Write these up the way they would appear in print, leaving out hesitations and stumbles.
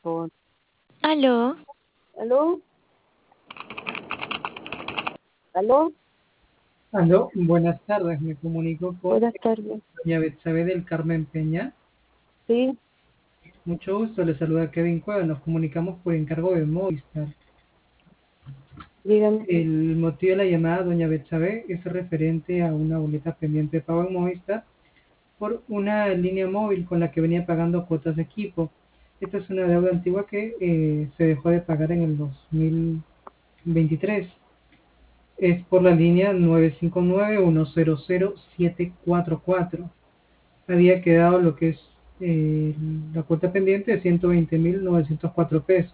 Por... Aló, ¿Aló? ¿Aló? Aló, buenas tardes. Me comunico con Buenas tardes. doña Betsabe del Carmen Peña. Sí, Mucho gusto, le saluda Kevin Cueva. Nos comunicamos por encargo de Movistar. dígame. El motivo de la llamada, doña Betsabe, es referente a una boleta pendiente de pago en Movistar por una línea móvil con la que venía pagando cuotas de equipo. Esta es una deuda antigua que se dejó de pagar en el 2023. Es por la línea 959-100-744. Había quedado lo que es la cuota pendiente de 120.904 pesos.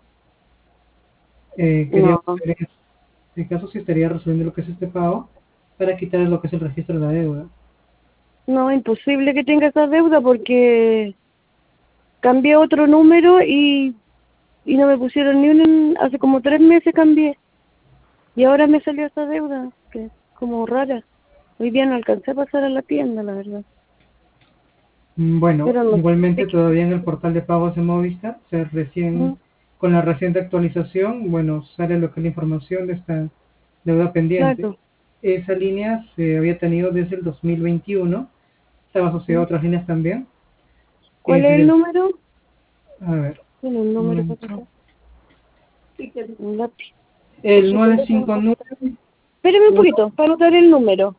Quería No, saber en este caso si estaría resolviendo lo que es este pago para quitar lo que es el registro de la deuda. no, imposible que tenga esa deuda porque cambié otro número y no me pusieron ni un... Hace como 3 meses cambié y ahora me salió esa deuda, que es como rara. Hoy día no alcancé a pasar a la tienda, la verdad. Bueno, Pero no igualmente sé todavía en el portal de pagos de Movistar, ¿Mm? con la reciente actualización, bueno, sale lo que es la información de esta deuda pendiente. Claro. Esa línea se había tenido desde el 2021, estaba asociada a ¿Mm? otras líneas también. ¿Cuál es Desde el el, número? a ver, Tiene un un número para momento. sacar. Un lápiz. Por El su teléfono. 959. Espéreme un poquito, para anotar el número.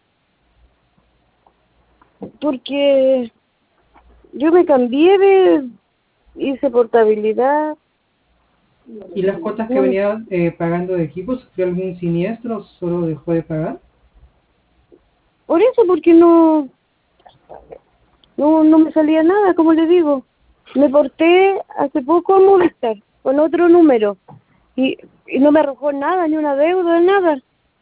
Porque yo me cambié hice portabilidad. ¿Y las cuotas que No me- venía pagando de equipo, sufrió algún siniestro o solo dejó de pagar? por eso, porque no me salía nada, como le digo. Me porté hace poco a Movistar con otro número y no me arrojó nada, ni una deuda, nada.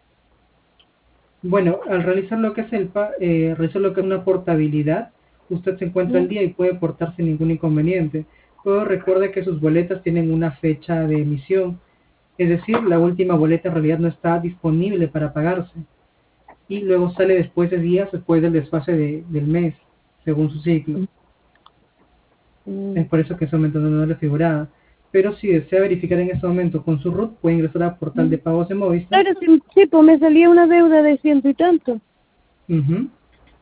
Bueno, al realizar lo que es realizar lo que es una portabilidad, usted se encuentra ¿Mm? al día y puede portar sin ningún inconveniente. Pero recuerde que sus boletas tienen una fecha de emisión, es decir, la última boleta en realidad no está disponible para pagarse y luego sale después de días después del desfase del mes, según su ciclo. Mm. Es por eso que ese momento no le figuraba. Pero si desea verificar en este momento con su RUT, puede ingresar al portal de ¿Mm? pagos de Movistar. Claro, sí, sí, pues me salía una deuda de ciento y tanto. Ujú,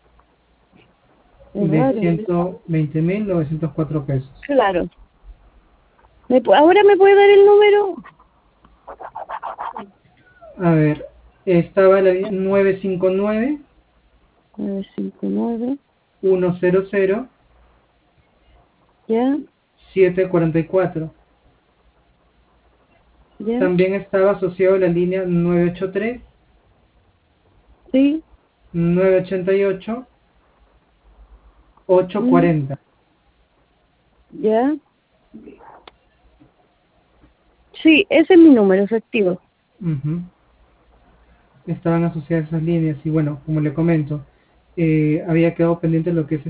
Es de raro. 120.904 pesos. Claro. ¿Ahora me puede dar el número? A ver, estaba la línea 959 959, 100 ya, 744. ya, También estaba asociado la línea 983 sí, 988 mm, 840. ya. Sí, ese es mi número efectivo. Ujú. Estaban asociadas esas líneas y bueno, como le comento, había quedado pendiente lo que es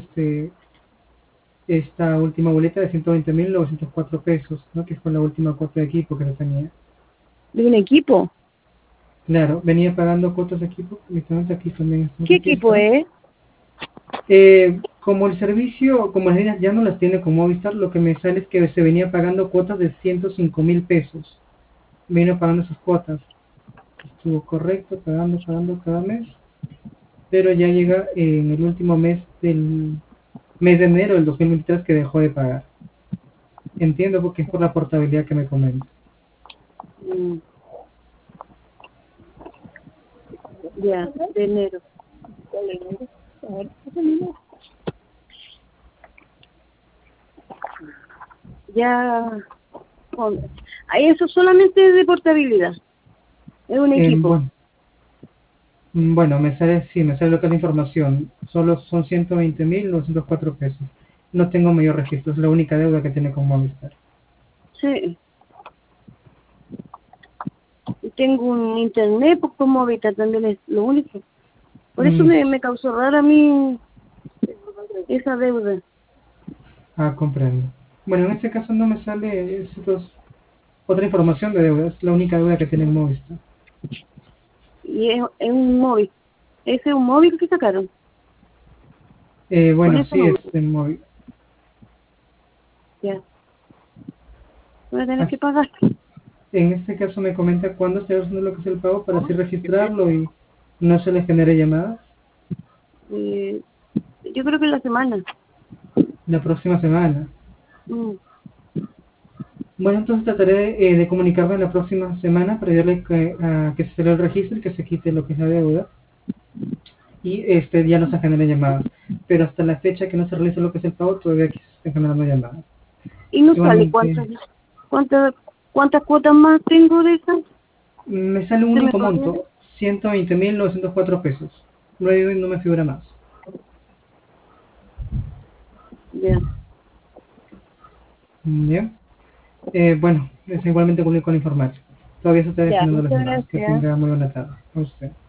esta última boleta de 120.904 pesos, ¿no? Que fue la última cuota de equipo que se tenía. ¿De un equipo? Claro, venía pagando cuotas de equipo, literalmente aquí también está el ¿Qué equipo registro. es? Como el servicio, como las líneas ya no las tiene con Movistar, lo que me sale es que se venía pagando cuotas de 105.000 pesos. Vino pagando esas cuotas. Estuvo correcto, pagando cada mes. Pero ya llega en el último mes de enero del 2023 que dejó de pagar. Entiendo porque es por la portabilidad que me comenta. Mm, ya, de enero. A ver, ya, con- eso solamente es de portabilidad, es un equipo. Bueno, bueno, sí, me sale lo que es la información. Solo son 120.904 pesos. No tengo mayor registro, es la única deuda que tiene con Movistar. Sí, y tengo un internet, pues como ahorita también es lo único. Por eso Mm, me causó rara a mí esa deuda. comprendo. Bueno, en este caso no me sale otra información de deuda, es la única deuda que tiene Movistar. Y es un móvil. Ese es un móvil que sacaron, con Bueno, ese sí, es número. en móvil. Ya. voy a tener Ah, que pagar. En este caso me comenta cuándo está haciendo lo que es el pago para así registrarlo y no se le genere llamadas. Eh, yo creo que la semana. La próxima semana. Mm, Bueno, entonces trataré de comunicarme la próxima semana para ayudarle a que se haga el registro y que se quite lo que es la deuda. Y ya no se generen llamadas. Pero hasta la fecha que no se realice lo que es el pago, todavía aquí se están generando llamadas. y no sale Igualmente, cuántas, cuántas cuotas más tengo de esas. me sale un ¿Se me único podría? monto, 120.904 pesos. Luego no me figura más. Ya. Bien. Bueno, es igualmente con la información. Todavía se está Ya, definiendo las muchas llamadas. Que gracias. tenga muy buena tarde. A usted.